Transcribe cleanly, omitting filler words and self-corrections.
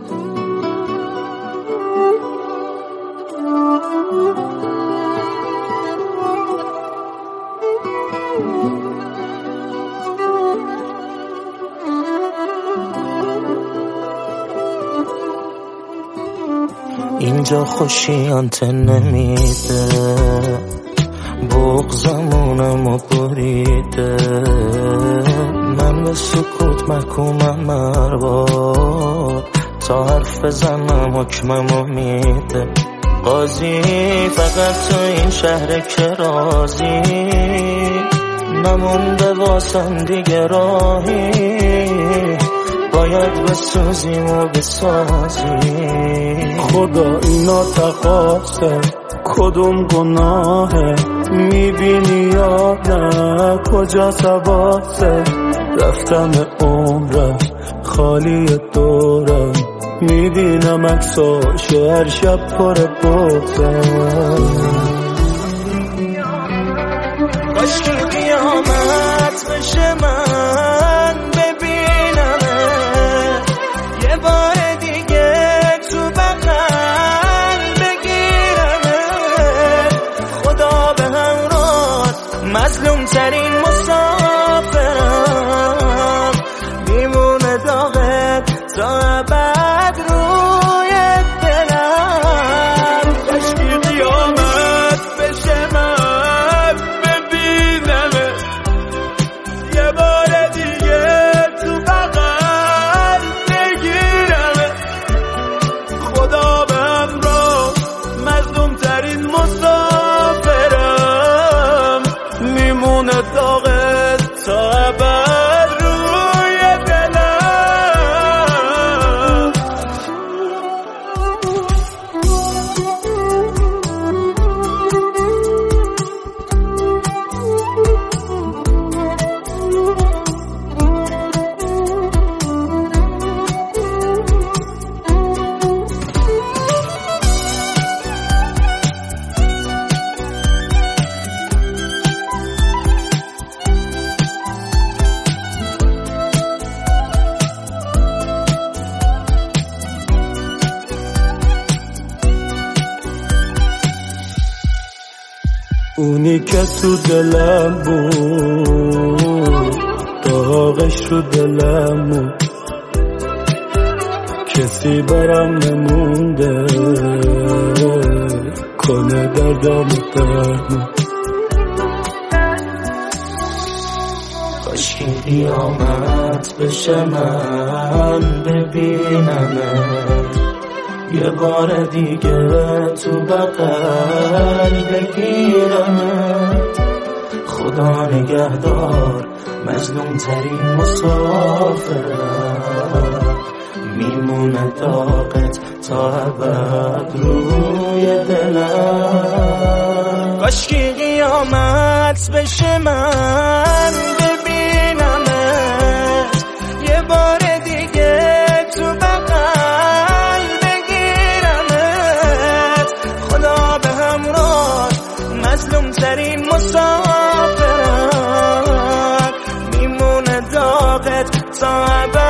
اینجا خوشیانت نمیده، بغضمونمو بریده، من به سکوت محکومم مرباد، تا حرف بزنم حکممو میده. قاضی فقط تو این شهر که راضی، نمونده واسم دیگه راهی، باید بسوزیم و بسازیم. خدا اینا تقاصه کدوم گناهه، میبینی یا نه کجا سواسه، رفتم عمرم خالی دورم، میبینم عکساش هر شب پر بغضم. کاش که قیامت بشه من ببینمت، یه بار دیگه تو بغل بگیرمت. خدا به همراه مظلوم ترین مسافرم، میمونه داغت تا ابد روی دلم. کاش که قیامت بشه من ببینمت، یه بار دیگه تو بغل بگیرمت. خدا به همراه مظلوم ترین مسافرم، میمونه داغت تا ابد روی دلم. اونی که تو دلم بود، داغش رو دلم بود، کسی برام نمونده کنه دردم درمون. کاش که قیامت بشه من ببینمت، یه بار دیگه تو بغل بگیرمت. خدا نگهدار مظلوم ترین مسافرم، میمونه داغت تا ابد روی دلم. کاش که قیامت بشه من ببینمت، یه بار دیگه تو بغل بگیرمت. خدا به همراه مظلوم ترین مسافرم، میمونه داغت تا ابد